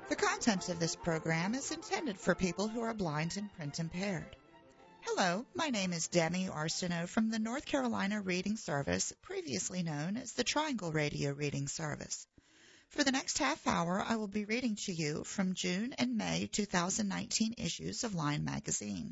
The content of this program is intended for people who are blind and print impaired. Hello, my name is Demi Arsenault from the North Carolina Reading Service, previously known as the Triangle Radio Reading Service. For the next half hour, I will be reading to you from June and May 2019 issues of Lion Magazine.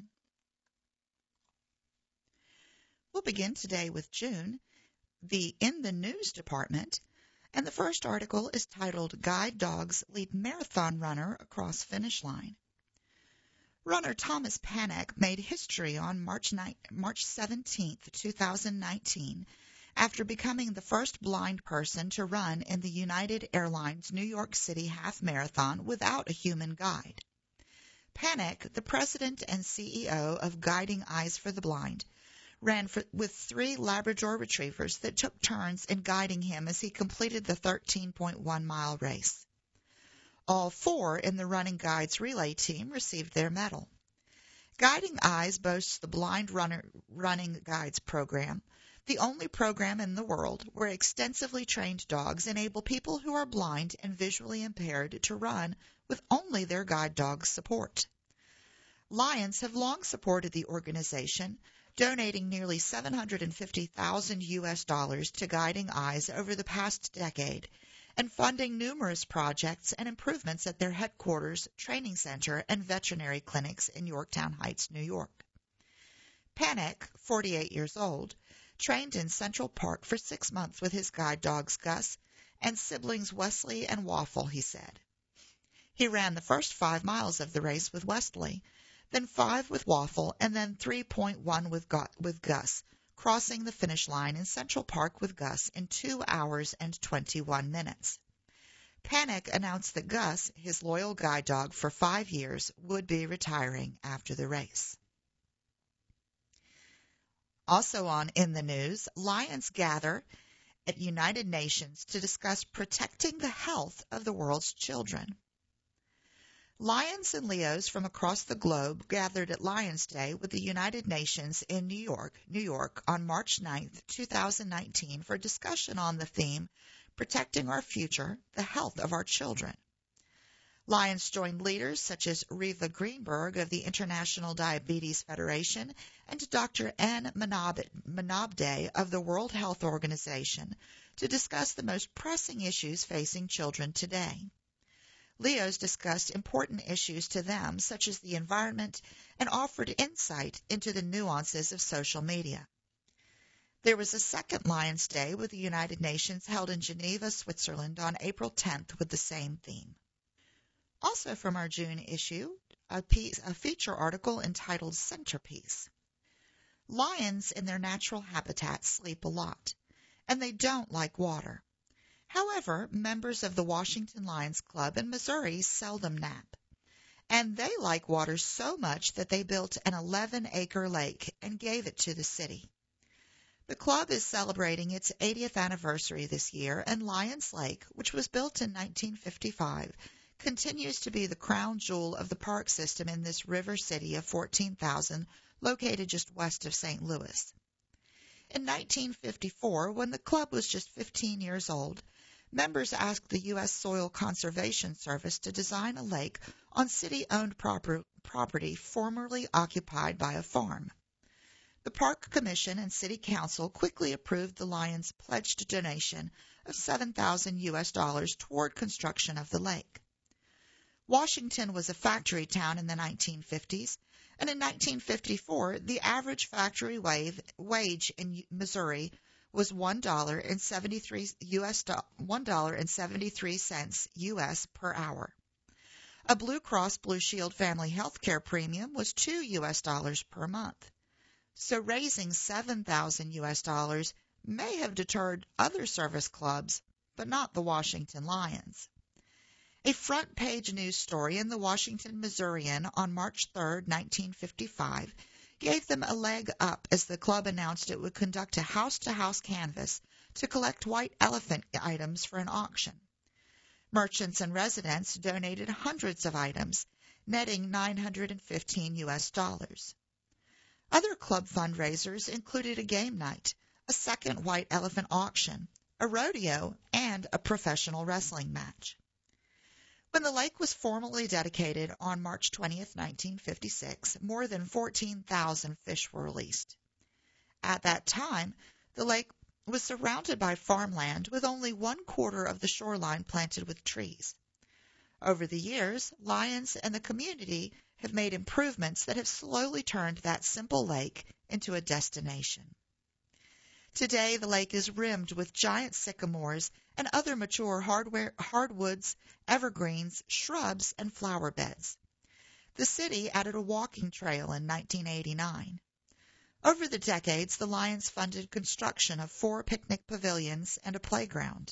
We'll begin today with June, the In the News department, and the first article is titled Guide Dogs Lead Marathon Runner Across Finish Line. Runner Thomas Panek made history on March 17, 2019, after becoming the first blind person to run in the United Airlines New York City Half Marathon without a human guide. Panek, the president and CEO of Guiding Eyes for the Blind, ran with 3 Labrador retrievers that took turns in guiding him as he completed the 13.1-mile race. All 4 in the Running Guides relay team received their medal. Guiding Eyes boasts the Blind Running Guides program, the only program in the world where extensively trained dogs enable people who are blind and visually impaired to run with only their guide dog's support. Lions have long supported the organization, donating nearly $750,000 to Guiding Eyes over the past decade, and funding numerous projects and improvements at their headquarters, training center, and veterinary clinics in Yorktown Heights, New York. Panek, 48 years old, trained in Central Park for 6 months with his guide dogs Gus and siblings Wesley and Waffle, he said. He ran the first 5 miles of the race with Wesley, then 5 with Waffle, and then 3.1 with Gus, crossing the finish line in Central Park with Gus in 2 hours and 21 minutes. Panek announced that Gus, his loyal guide dog for 5 years, would be retiring after the race. Also on In the News, lions gather at United Nations to discuss protecting the health of the world's children. Lions and Leos from across the globe gathered at Lions Day with the United Nations in New York on March 9, 2019 for discussion on the theme, Protecting Our Future, the Health of Our Children. Lions joined leaders such as Reva Greenberg of the International Diabetes Federation and Dr. Anne Manabde of the World Health Organization to discuss the most pressing issues facing children today. Leos discussed important issues to them, such as the environment, and offered insight into the nuances of social media. There was a second Lions Day with the United Nations held in Geneva, Switzerland on April 10th with the same theme. Also from our June issue, a feature article entitled Centerpiece. Lions in their natural habitat sleep a lot, and they don't like water. However, members of the Washington Lions Club in Missouri seldom nap, and they like water so much that they built an 11-acre lake and gave it to the city. The club is celebrating its 80th anniversary this year, and Lions Lake, which was built in 1955, continues to be the crown jewel of the park system in this river city of 14,000 located just west of St. Louis. In 1954, when the club was just 15 years old, members asked the U.S. Soil Conservation Service to design a lake on city-owned property formerly occupied by a farm. The Park Commission and City Council quickly approved the Lions' pledged donation of $7,000 toward construction of the lake. Washington was a factory town in the 1950s, and in 1954, the average factory wage in Missouri was $1.73 U.S. per hour. A Blue Cross Blue Shield family health care premium was $2 U.S. per month. So raising $7,000 U.S. may have deterred other service clubs, but not the Washington Lions. A front-page news story in the Washington Missourian on March 3, 1955, gave them a leg up as the club announced it would conduct a house-to-house canvass to collect white elephant items for an auction. Merchants and residents donated hundreds of items, netting $915 U.S. Other club fundraisers included a game night, a second white elephant auction, a rodeo, and a professional wrestling match. When the lake was formally dedicated on March 20th, 1956, more than 14,000 fish were released. At that time, the lake was surrounded by farmland with only 1/4 of the shoreline planted with trees. Over the years, Lyons and the community have made improvements that have slowly turned that simple lake into a destination. Today, the lake is rimmed with giant sycamores and other mature hardwoods, evergreens, shrubs, and flower beds. The city added a walking trail in 1989. Over the decades, the Lyons funded construction of 4 picnic pavilions and a playground.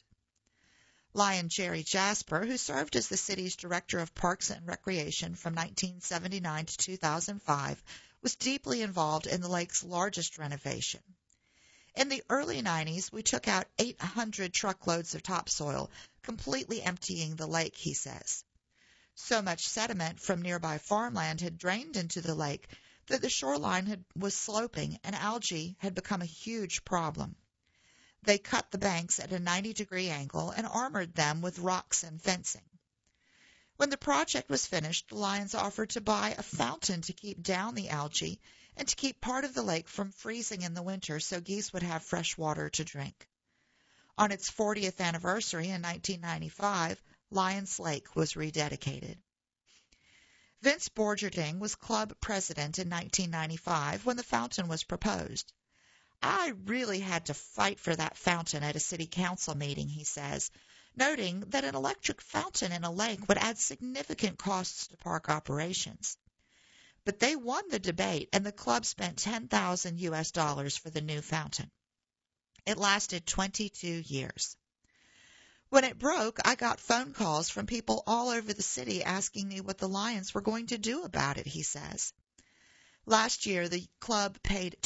Lyon Jerry Jasper, who served as the city's Director of Parks and Recreation from 1979 to 2005, was deeply involved in the lake's largest renovation. In the early 90s, we took out 800 truckloads of topsoil, completely emptying the lake, he says. So much sediment from nearby farmland had drained into the lake that the shoreline was sloping and algae had become a huge problem. They cut the banks at a 90-degree angle and armored them with rocks and fencing. When the project was finished, the Lyons offered to buy a fountain to keep down the algae and to keep part of the lake from freezing in the winter so geese would have fresh water to drink. On its 40th anniversary in 1995, Lyons Lake was rededicated. Vince Borgerding was club president in 1995 when the fountain was proposed. I really had to fight for that fountain at a city council meeting, he says, noting that an electric fountain in a lake would add significant costs to park operations. But they won the debate, and the club spent $10,000 for the new fountain. It lasted 22 years. When it broke, I got phone calls from people all over the city asking me what the Lyons were going to do about it, he says. Last year, the club paid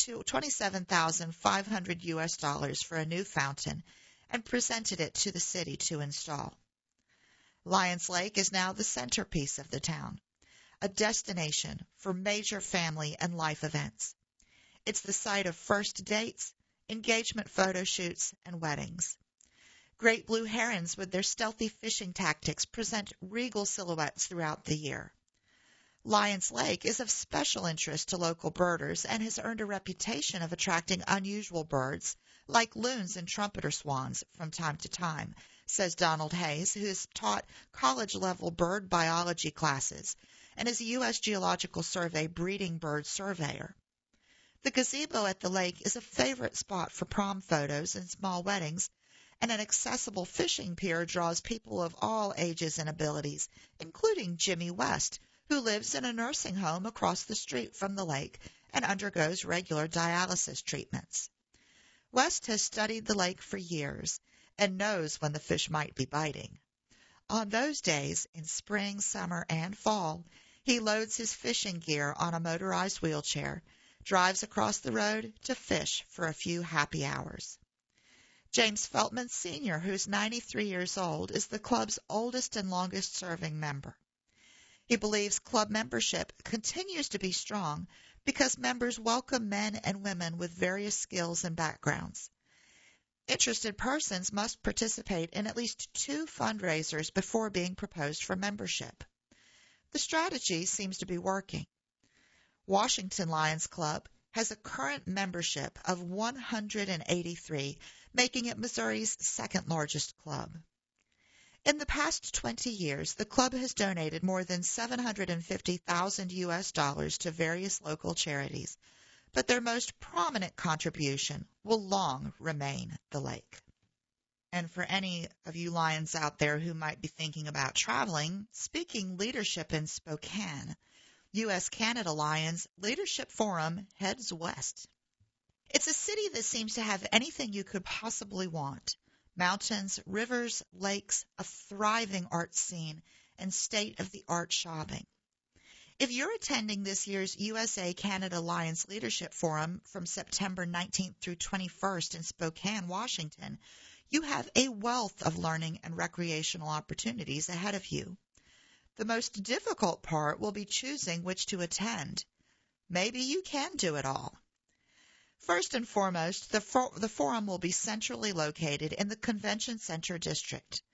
$27,500 for a new fountain and presented it to the city to install. Lyons Lake is now the centerpiece of the town, a destination for major family and life events. It's the site of first dates, engagement photo shoots, and weddings. Great blue herons with their stealthy fishing tactics present regal silhouettes throughout the year. Lyons Lake is of special interest to local birders and has earned a reputation of attracting unusual birds like loons and trumpeter swans from time to time, says Donald Hayes, who has taught college-level bird biology classes and is a U.S. Geological Survey breeding bird surveyor. The gazebo at the lake is a favorite spot for prom photos and small weddings, and an accessible fishing pier draws people of all ages and abilities, including Jimmy West, who lives in a nursing home across the street from the lake and undergoes regular dialysis treatments. West has studied the lake for years and knows when the fish might be biting. On those days, in spring, summer, and fall, he loads his fishing gear on a motorized wheelchair, drives across the road to fish for a few happy hours. James Feltman Sr., who's 93 years old, is the club's oldest and longest-serving member. He believes club membership continues to be strong because members welcome men and women with various skills and backgrounds. Interested persons must participate in at least 2 fundraisers before being proposed for membership. The strategy seems to be working. Washington Lions Club has a current membership of 183, making it Missouri's second-largest club. In the past 20 years, the club has donated more than $750,000 to various local charities, but their most prominent contribution will long remain the lake. And for any of you Lions out there who might be thinking about traveling, speaking leadership in Spokane, U.S.-Canada Lions Leadership Forum heads west. It's a city that seems to have anything you could possibly want: mountains, rivers, lakes, a thriving art scene, and state-of-the-art shopping. If you're attending this year's USA-Canada Lions Leadership Forum from September 19th through 21st in Spokane, Washington, you have a wealth of learning and recreational opportunities ahead of you. The most difficult part will be choosing which to attend. Maybe you can do it all. First and foremost, the forum will be centrally located in the Convention Center District.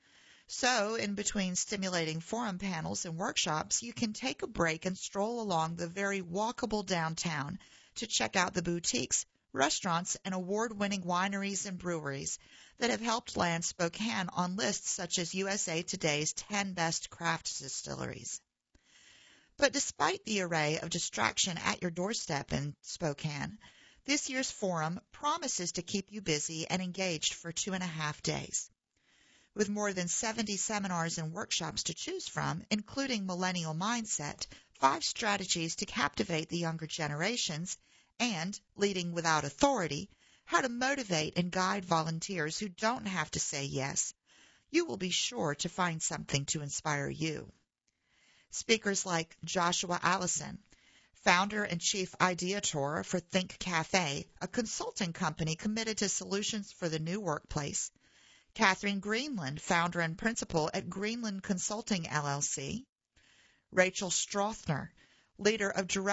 So, in between stimulating forum panels and workshops, you can take a break and stroll along the very walkable downtown to check out the boutiques, restaurants, and award-winning wineries and breweries that have helped land Spokane on lists such as USA Today's 10 Best Craft Distilleries. But despite the array of distraction at your doorstep in Spokane, this year's forum promises to keep you busy and engaged for 2.5 days. With more than 70 seminars and workshops to choose from, including Millennial Mindset, 5 strategies to captivate the younger generations, and Leading Without Authority, how to motivate and guide volunteers who don't have to say yes, you will be sure to find something to inspire you. Speakers like Joshua Allison, founder and chief ideator for Think Cafe, a consulting company committed to solutions for the new workplace, Catherine Greenland, founder and principal at Greenland Consulting LLC, Rachel Strothner, Director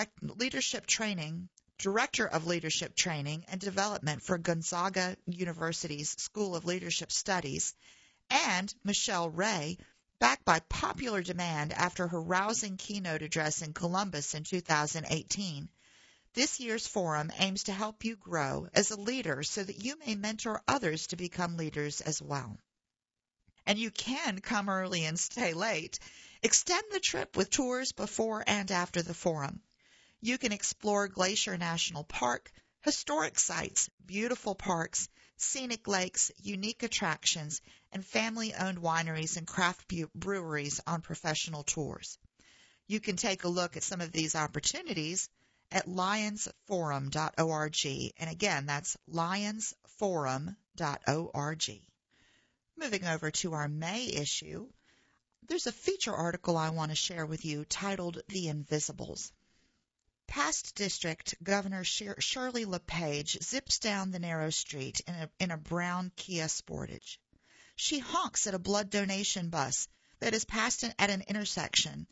of Leadership Training and Development for Gonzaga University's School of Leadership Studies, and Michelle Ray, backed by popular demand after her rousing keynote address in Columbus in 2018. This year's forum aims to help you grow as a leader so that you may mentor others to become leaders as well. And you can come early and stay late. Extend the trip with tours before and after the forum. You can explore Glacier National Park, historic sites, beautiful parks, scenic lakes, unique attractions, and family-owned wineries and craft breweries on professional tours. You can take a look at some of these opportunities at lionsforum.org. And again, that's lionsforum.org. Moving over to our May issue, there's a feature article I want to share with you titled The Invisibles. Past District Governor Shirley LePage zips down the narrow street in a brown Kia Sportage. She honks at a blood donation bus that is paused at an intersection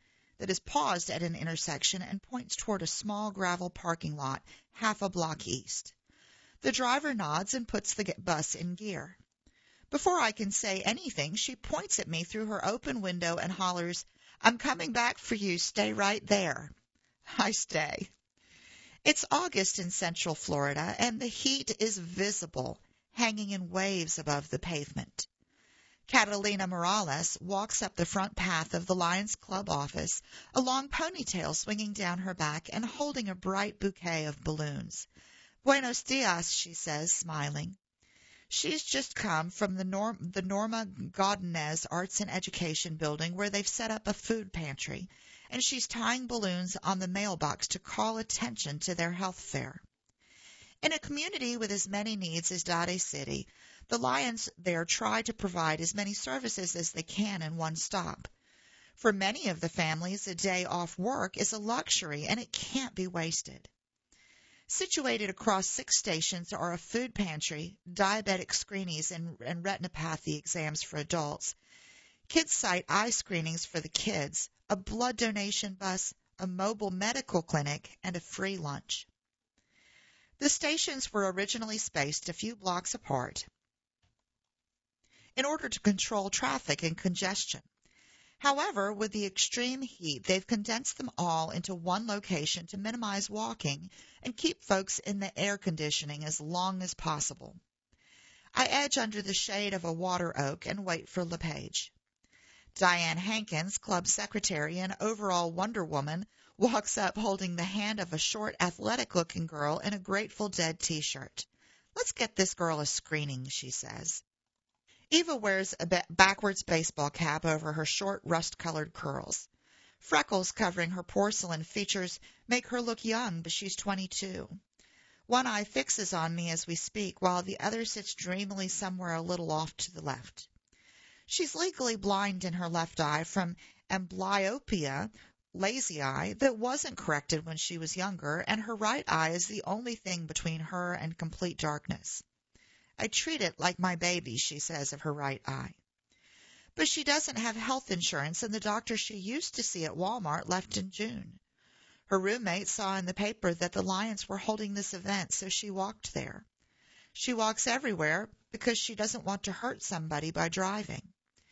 and points toward a small gravel parking lot half a block east. The driver nods and puts the bus in gear. Before I can say anything, she points at me through her open window and hollers, "I'm coming back for you. Stay right there." I stay. It's August in Central Florida, and the heat is visible, hanging in waves above the pavement. Catalina Morales walks up the front path of the Lions Club office, a long ponytail swinging down her back and holding a bright bouquet of balloons. "Buenos dias," she says, smiling. She's just come from the Norma Godinez Arts and Education building where they've set up a food pantry, and she's tying balloons on the mailbox to call attention to their health fair. In a community with as many needs as Dade City, the Lions there try to provide as many services as they can in one stop. For many of the families, a day off work is a luxury, and it can't be wasted. Situated across 6 stations are a food pantry, diabetic screenings and retinopathy exams for adults, kids site eye screenings for the kids, a blood donation bus, a mobile medical clinic, and a free lunch. The stations were originally spaced a few blocks apart in order to control traffic and congestion. However, with the extreme heat, they've condensed them all into one location to minimize walking and keep folks in the air conditioning as long as possible. I edge under the shade of a water oak and wait for LePage. Diane Hankins, club secretary and overall Wonder Woman, walks up holding the hand of a short, athletic-looking girl in a Grateful Dead T-shirt. "Let's get this girl a screening," she says. Eva wears a backwards baseball cap over her short, rust-colored curls. Freckles covering her porcelain features make her look young, but she's 22. One eye fixes on me as we speak, while the other sits dreamily somewhere a little off to the left. She's legally blind in her left eye from amblyopia, lazy eye, that wasn't corrected when she was younger, and her right eye is the only thing between her and complete darkness. "I treat it like my baby," she says of her right eye. But she doesn't have health insurance, and the doctor she used to see at Walmart left in June. Her roommate saw in the paper that the Lions were holding this event, so she walked there. She walks everywhere because she doesn't want to hurt somebody by driving.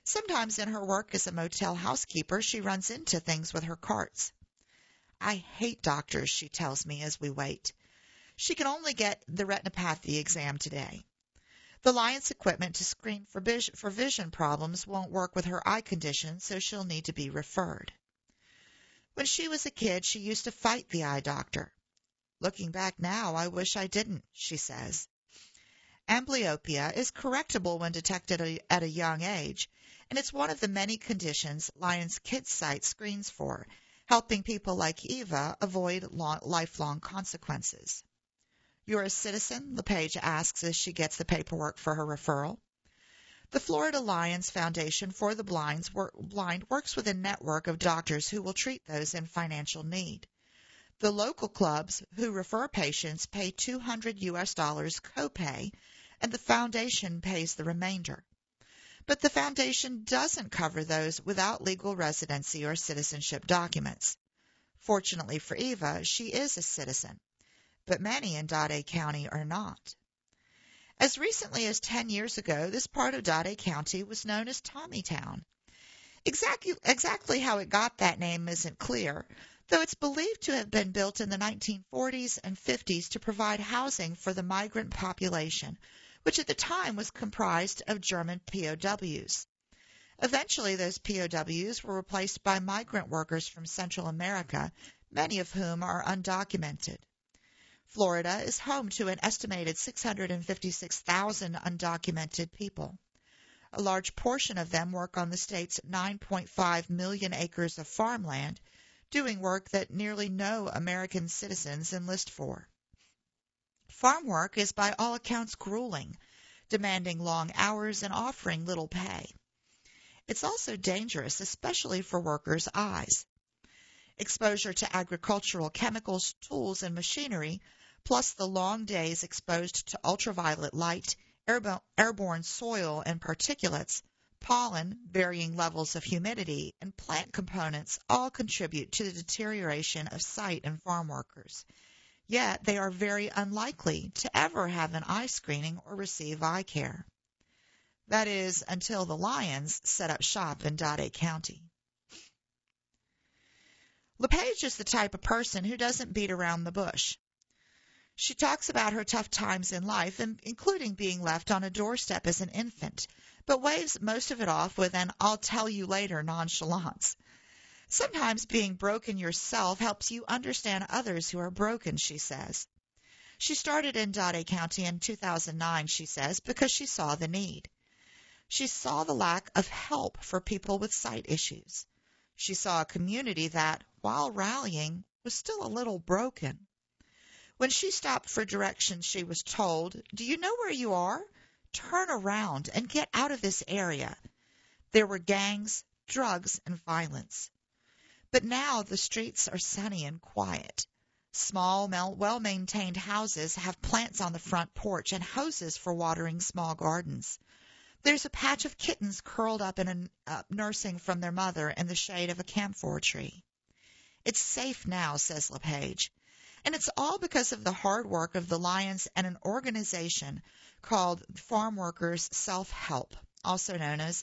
Sometimes in her work as a motel housekeeper, she runs into things with her carts. I hate doctors, she tells me as we wait. She can only get the retinopathy exam today. The Lions equipment to screen for vision problems won't work with her eye condition, so she'll need to be referred. When she was a kid, she used to fight the eye doctor. Looking back now, I wish I didn't, she says. Amblyopia is correctable when detected at a young age, and it's one of the many conditions Lions Kids site screens for, helping people like Eva avoid lifelong consequences. You're a citizen? LePage asks as she gets the paperwork for her referral. The Florida Lions Foundation for the Blind works with a network of doctors who will treat those in financial need. The local clubs who refer patients pay $200 copay, and the foundation pays the remainder. But the foundation doesn't cover those without legal residency or citizenship documents. Fortunately for Eva, she is a citizen, but many in Dade County are not. As recently as 10 years ago, this part of Dade County was known as Tommytown. Exactly how it got that name isn't clear, though it's believed to have been built in the 1940s and 50s to provide housing for the migrant population, which at the time was comprised of German POWs. Eventually, those POWs were replaced by migrant workers from Central America, many of whom are undocumented. Florida is home to an estimated 656,000 undocumented people. A large portion of them work on the state's 9.5 million acres of farmland, doing work that nearly no American citizens enlist for. Farm work is by all accounts grueling, demanding long hours and offering little pay. It's also dangerous, especially for workers' eyes. Exposure to agricultural chemicals, tools, and machinery, plus the long days exposed to ultraviolet light, airborne soil and particulates, pollen, varying levels of humidity, and plant components all contribute to the deterioration of sight in farm workers. Yet they are very unlikely to ever have an eye screening or receive eye care. That is, until the Lions set up shop in Dade County. LePage is the type of person who doesn't beat around the bush. She talks about her tough times in life, including being left on a doorstep as an infant, but waves most of it off with an "I'll tell you later" nonchalance. Sometimes being broken yourself helps you understand others who are broken, she says. She started in Dade County in 2009, she says, because she saw the need. She saw the lack of help for people with sight issues. She saw a community that, while rallying, was still a little broken. When she stopped for directions, she was told, "Do you know where you are? Turn around and get out of this area." There were gangs, drugs, and violence. But now the streets are sunny and quiet. Small, well-maintained houses have plants on the front porch and hoses for watering small gardens. There's a patch of kittens curled up in nursing from their mother in the shade of a camphor tree. It's safe now, says LePage, and it's all because of the hard work of the Lions and an organization called Farm Workers Self-Help, also known as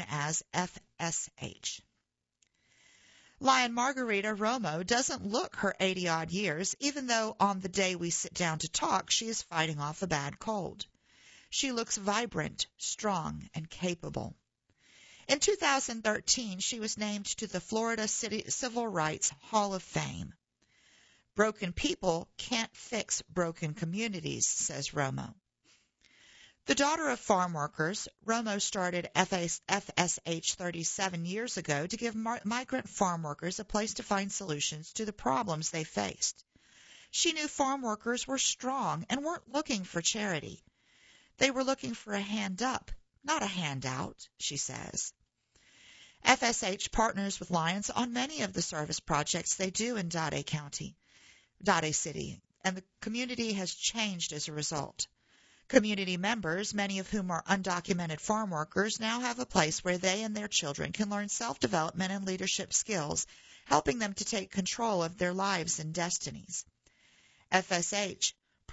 FSH. Lion Margarita Romo doesn't look her 80-odd years, even though on the day we sit down to talk, she is fighting off a bad cold. She looks vibrant, strong, and capable. In 2013, she was named to the Florida City Civil Rights Hall of Fame. Broken people can't fix broken communities, says Romo. The daughter of farm workers, Romo started FSH 37 years ago to give migrant farm workers a place to find solutions to the problems they faced. She knew farm workers were strong and weren't looking for charity. They were looking for a hand up, not a handout, she says. FSH partners with Lions on many of the service projects they do in Dade City, and the community has changed as a result. Community members, many of whom are undocumented farm workers, now have a place where they and their children can learn self-development and leadership skills, helping them to take control of their lives and destinies. FSH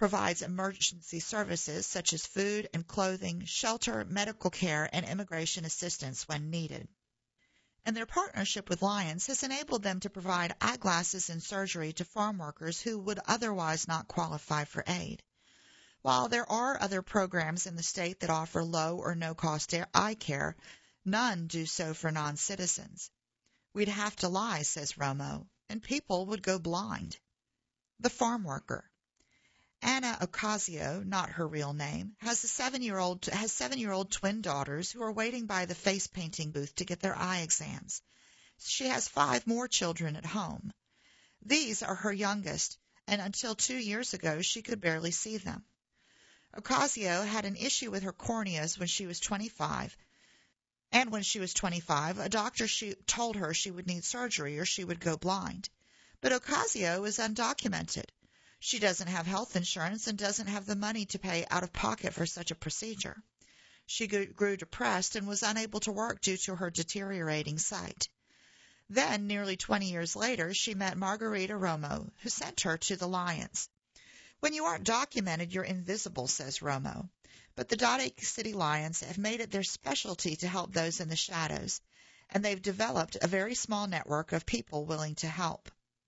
provides emergency services such as food and clothing, shelter, medical care, and immigration assistance when needed. And their partnership with Lions has enabled them to provide eyeglasses and surgery to farm workers who would otherwise not qualify for aid. While there are other programs in the state that offer low or no-cost eye care, none do so for non-citizens. We'd have to lie, says Romo, and people would go blind. The farm worker. Anna Ocasio, not her real name, has seven-year-old twin daughters who are waiting by the face painting booth to get their eye exams. She has 5 more children at home. These are her youngest, and until 2 years ago she could barely see them. Ocasio had an issue with her corneas when she was 25, and when she was 25, a doctor told her she would need surgery or she would go blind. But Ocasio is undocumented. She doesn't have health insurance and doesn't have the money to pay out of pocket for such a procedure. She grew depressed and was unable to work due to her deteriorating sight. Then, nearly 20 years later, she met Margarita Romo, who sent her to the Lions. When you aren't documented, you're invisible, says Romo. But the Dade City Lions have made it their specialty to help those in the shadows, and they've developed a very small network of people willing to help.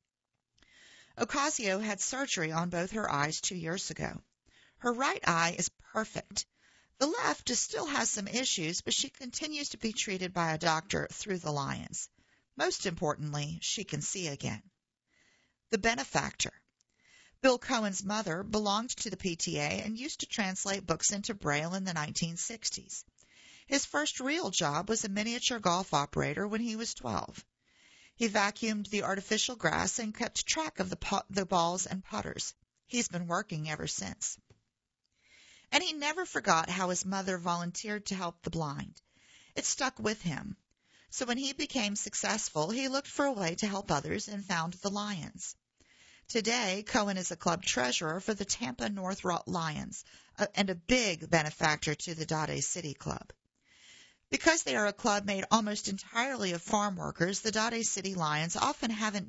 Ocasio had surgery on both her eyes 2 years ago. Her right eye is perfect. The left still has some issues, but she continues to be treated by a doctor through the Lions. Most importantly, she can see again. The benefactor. Bill Cohen's mother belonged to the PTA and used to translate books into Braille in the 1960s. His first real job was a miniature golf operator when he was 12. He vacuumed the artificial grass and kept track of the balls and putters. He's been working ever since. And he never forgot how his mother volunteered to help the blind. It stuck with him. So when he became successful, he looked for a way to help others and found the Lions. Today, Cohen is a club treasurer for the Tampa North Lions and a big benefactor to the Dade City Club. Because they are a club made almost entirely of farm workers, the Dade City Lions often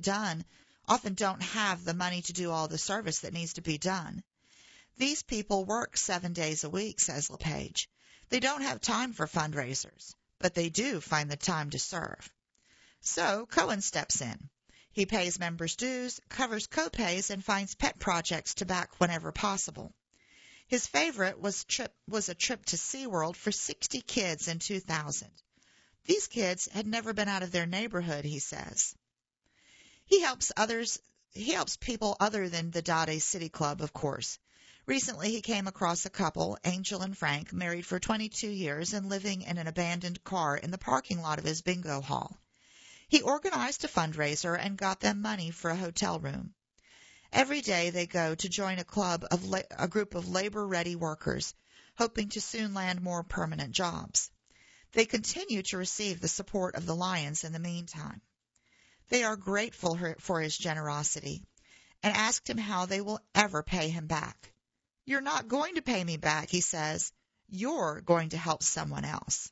don't have the money to do all the service that needs to be done. These people work 7 days a week, says LePage. They don't have time for fundraisers, but they do find the time to serve. So Cohen steps in. He pays members' dues, covers co-pays, and finds pet projects to back whenever possible. His favorite was a trip to SeaWorld for 60 kids in 2000. These kids had never been out of their neighborhood, he says. He helps people other than the Dade City Club, of course. Recently, he came across a couple, Angel and Frank, married for 22 years and living in an abandoned car in the parking lot of his bingo hall. He organized a fundraiser and got them money for a hotel room. Every day they go to join a group of labor-ready workers, hoping to soon land more permanent jobs. They continue to receive the support of the Lions in the meantime. They are grateful for his generosity and asked him how they will ever pay him back. "You're not going to pay me back," he says. "You're going to help someone else."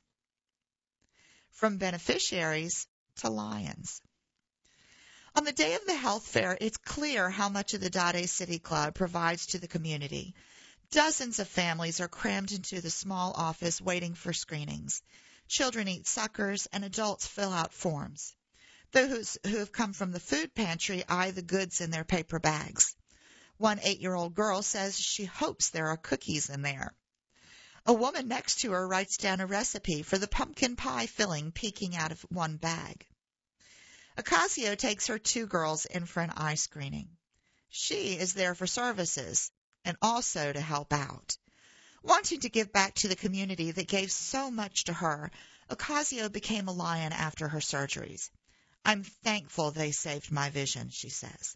From beneficiaries to Lions. On the day of the health fair, it's clear how much of the Dade City Club provides to the community. Dozens of families are crammed into the small office waiting for screenings. Children eat suckers, and adults fill out forms. Those who have come from the food pantry eye the goods in their paper bags. One 8-year-old girl says she hopes there are cookies in there. A woman next to her writes down a recipe for the pumpkin pie filling peeking out of one bag. Ocasio takes her 2 girls in for an eye screening. She is there for services and also to help out. Wanting to give back to the community that gave so much to her, Ocasio became a Lion after her surgeries. "I'm thankful they saved my vision," she says.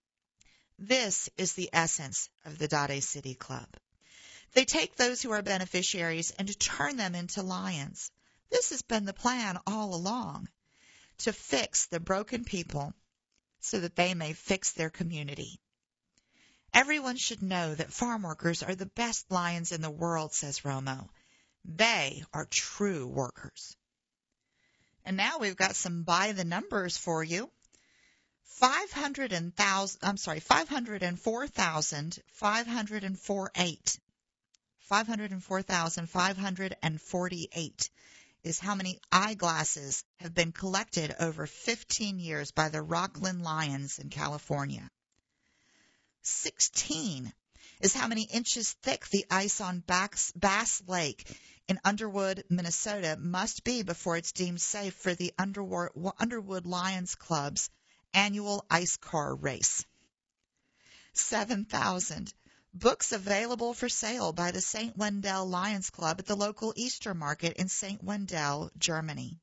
This is the essence of the Dade City Club. They take those who are beneficiaries and turn them into Lions. This has been the plan all along, to fix the broken people so that they may fix their community. Everyone should know that farm workers are the best Lions in the world, says Romo. They are true workers. And now we've got some by the numbers for you. 504,548 is how many eyeglasses have been collected over 15 years by the Rockland Lions in California. 16 is how many inches thick the ice on Bass Lake in Underwood, Minnesota must be before it's deemed safe for the Underwood Lions Club's annual ice car race. 7,000 books available for sale by the St. Wendell Lions Club at the local Easter market in St. Wendell, Germany.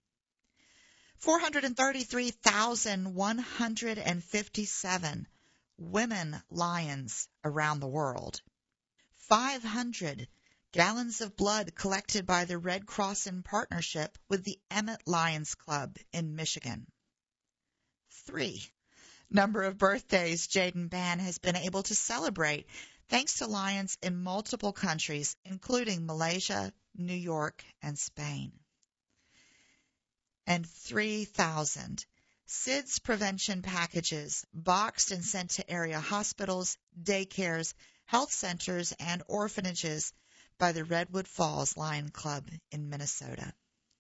433,157 women lions around the world. 500 gallons of blood collected by the Red Cross in partnership with the Emmett Lions Club in Michigan. 3. Number of birthdays Jaden Ban has been able to celebrate thanks to lions in multiple countries, including Malaysia, New York, and Spain. And 3,000 SIDS prevention packages boxed and sent to area hospitals, daycares, health centers, and orphanages by the Redwood Falls Lion Club in Minnesota.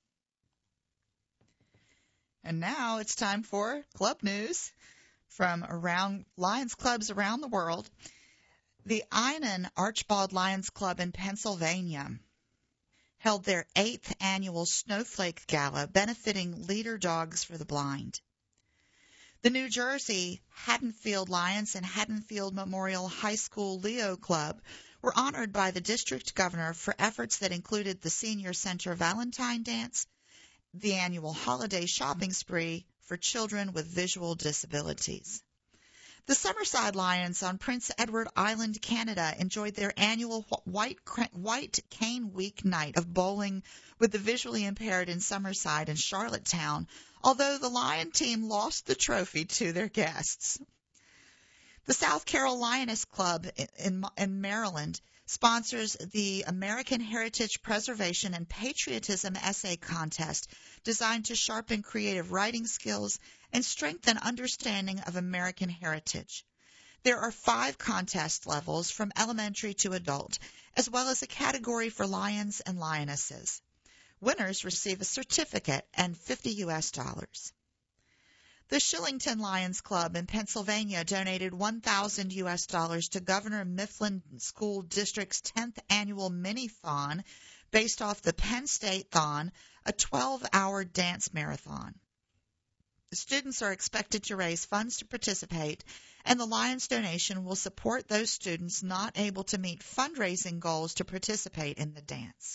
And now it's time for club news from around Lions clubs around the world. The Einan Archibald Lions Club in Pennsylvania held their 8th annual Snowflake Gala benefiting Leader Dogs for the Blind. The New Jersey Haddonfield Lions and Haddonfield Memorial High School Leo Club were honored by the district governor for efforts that included the Senior Center Valentine Dance, the annual holiday shopping spree for children with visual disabilities. The Summerside Lions on Prince Edward Island, Canada, enjoyed their annual White Cane Week night of bowling with the visually impaired in Summerside and Charlottetown, although the Lion team lost the trophy to their guests. The South Carroll Lioness Club in Maryland sponsors the American Heritage Preservation and Patriotism Essay Contest, designed to sharpen creative writing skills and strengthen understanding of American heritage. There are 5 contest levels from elementary to adult, as well as a category for lions and lionesses. Winners receive a certificate and $50 US. The Shillington Lions Club in Pennsylvania donated $1,000 US to Governor Mifflin School District's 10th annual mini-thon based off the Penn State Thon, a 12-hour dance marathon. The students are expected to raise funds to participate, and the Lions donation will support those students not able to meet fundraising goals to participate in the dance.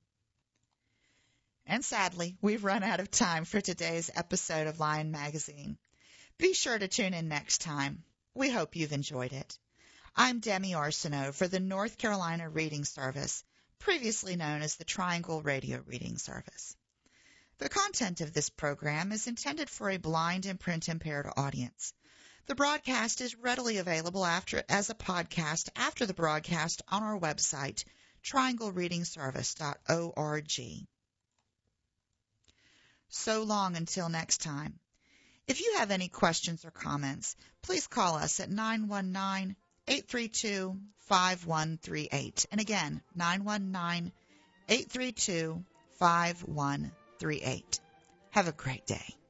And sadly, we've run out of time for today's episode of Lion Magazine. Be sure to tune in next time. We hope you've enjoyed it. I'm Demi Arsenault for the North Carolina Reading Service, previously known as the Triangle Radio Reading Service. The content of this program is intended for a blind and print-impaired audience. The broadcast is readily available as a podcast after the broadcast on our website, trianglereadingservice.org. So long until next time. If you have any questions or comments, please call us at 919-832-5138. And again, 919-832-5138. Have a great day.